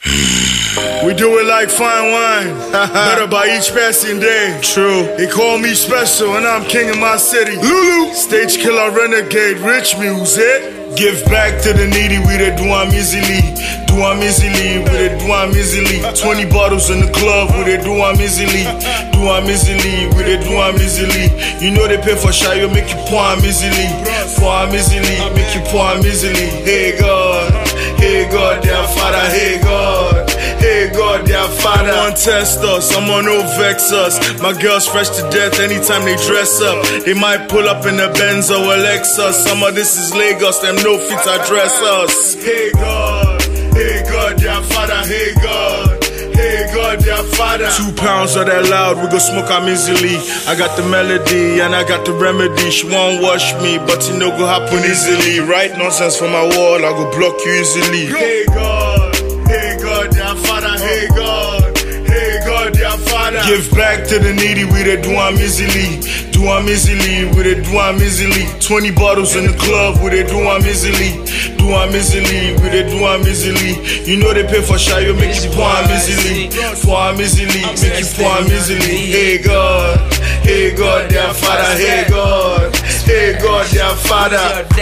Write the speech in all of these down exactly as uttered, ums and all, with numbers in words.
We do it like fine wine, better by each passing day. True. They call me special and I'm king of my city. Lulu. Stage killer, renegade, rich music. Give back to the needy, we the do I'm easily. Do I'm easily, we the do I'm easily. twenty bottles in the club, we the do I'm easily. Do I'm easily, we the do I'm easily. You know they pay for shy, you make you pour I'm easily. Pour I'm easily, make you pour I'm easily. Hey God, hey God, dear Father, hey God. Hey God, dear Father. Someone test us, someone no vex us. My girls fresh to death anytime they dress up. They might pull up in a Benz or a Lexus. Some of this is Lagos, them no fit address us. Hey God, hey God, dear Father, hey God. Hey God, dear Father. Two pounds of that loud, we go smoke am easily. I got the melody and I got the remedy. She won't wash me, but it no go happen easily. Write nonsense for my wall, I go block you easily. Hey God, hey God, dear Father, hey God, hey God, dear Father. Give back to the needy, we the do I'm easily. Do I'm easily, we the do I'm easily. twenty bottles in the club, we the do I'm easily. Do I'm easily, we the do I'm easily. You know they pay for shy, you make you pour I'm easily. Pour I'm easily, make you pour I'm easily. Hey God, hey God, dear Father, hey God, hey God, dear Father.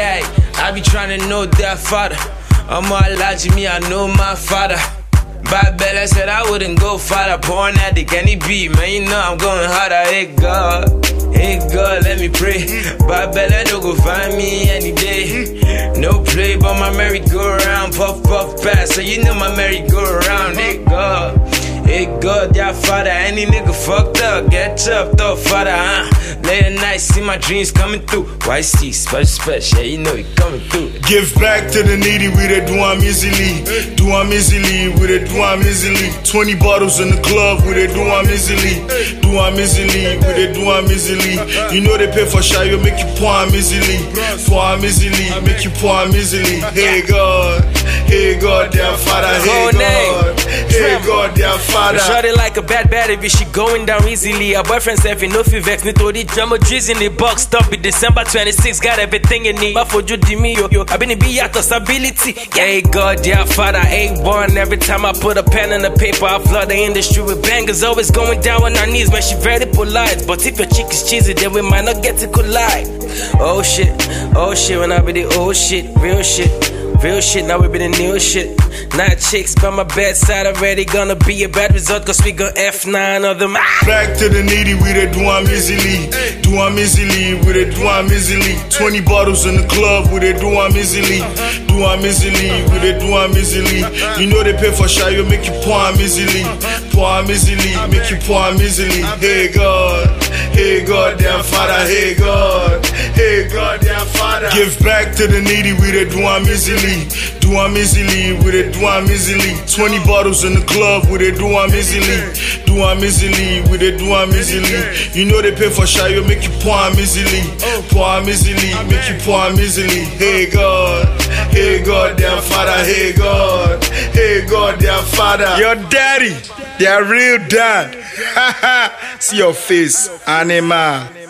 I be trying to know their father. I'm all large, me, I know my father. Bad Bella said I wouldn't go farther. Born addict, any beat, man, you know I'm going harder. Hey God, hey God, let me pray. Bad Bella don't go find me any day. No play, but my merry-go-round, puff, puff, pass. So you know my merry-go-round. Hey God, hey God, dear Father. Any nigga fucked up, get up, though, Father, huh? Late at night, see my dreams coming through. Y C, special, special, yeah, you know it coming through. Give back to the needy, we the do I'm easily. Do I'm easily, we the do I'm easily. twenty bottles in the club, we the do I'm easily. Do I'm easily, we the do I'm easily. You know they pay for shy, you make you pour I'm easily. Pour I'm easily, make you pour I'm easily. Hey God, hey God, dear Father, hey God, hey God, dear Father. Shot it like a bad bad if she going down easily. Her boyfriend said, no fi vex, me to the drama trees in the box. Stop it, December twenty-sixth, got everything you need. But for you, me, yo, yo, I been be out of stability. Hey God, dear Father, A one. Every time I put a pen on the paper, I flood the industry with bangers. Always going down on her knees, man, she very polite. But if your chick is cheesy, then we might not get to collide. Oh shit, oh shit, when I be the old shit, real shit. Real shit, now we be the new shit. Nine chicks by my bedside already, gonna be a bad result, cause we gon' F nine of them. Back to the needy, we the do I'm easily. Do I'm easily, we the do I'm easily. twenty bottles in the club, we the do I'm easily. Do I'm easily, we the do I'm easily. You know they pay for shy, you make you pour I'm easily. Pour I'm easily, make you pour I'm easily. Hey God, hey God, dear Father, hey God, hey God, dear Father. Give back to the needy, we the do I'm easily. Do I'm easily, we the do I'm easily. twenty bottles in the club, we the do I'm easily. Do I'm easily, we the do I'm easily. You know they pay for shy, you make you pour I'm easily. Pour I'm easily, make you pour I'm easily. Hey God, hey God, dear Father, hey God, hey God, dear Father. Your daddy, their real dad. See your face, animal.